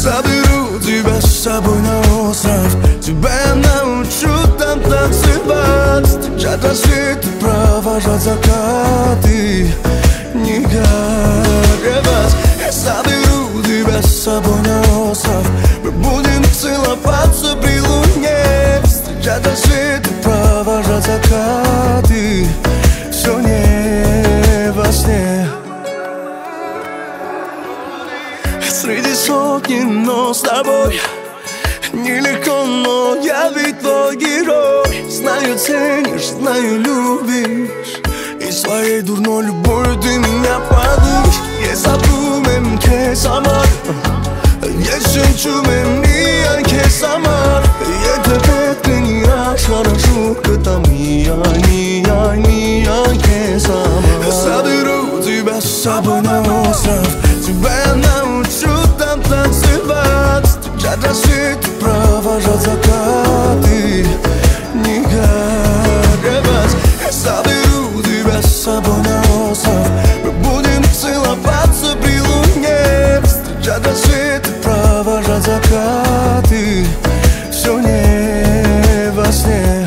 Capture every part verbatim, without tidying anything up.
Заберу тебя с собой на остров, тебя я научу там танцевать, встречать рассветы, провожать закаты, не горевать. Я заберу тебя с собой на остров, мы будем целоваться при луне, встречать рассветы, провожать закаты, все не во сне. Среди сотни, но с тобой нелегко, но я ведь твой герой. Знаю, ценишь, знаю, любишь, и своей дурной любовью ты меня подушь. Yesabume kesamar, yesenchume miyan kesamar, yetepetini aşara şukta miyan, miyan, miyan kesamar. Заберу тебя с собой на остров, тебя я научу там танцевать, встречать рассветы, провожать закаты, не горевать. Я заберу тебя с собой на остров, мы будем целоваться при луне, встречать рассветы, провожать закаты, все не во сне.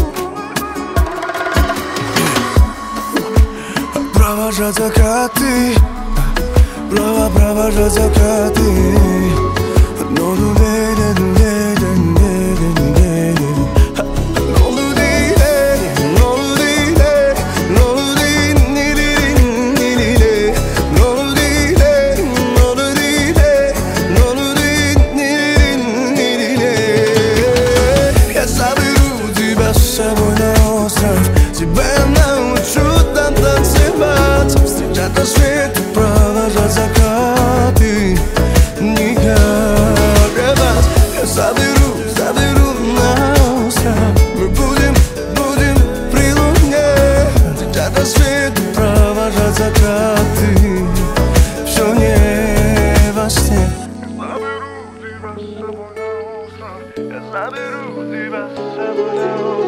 Провожать закаты, право провожать закаты. No do de de de de de de de. No do de de, no do de de, no do de ni ni ni ni ni. No do de de, no do de de, no do de ни ни ни. Я заберу тебя с собой на остров, тебя я научу там танцевать, встречать рассветы, провожать закаты, не горевать. Я заберу, заберу на остров, мы будем, будем при луне, встречать рассветы, провожать закаты, все не во сне. Я заберу тебя с собой на остров, я заберу тебя с собой на остров.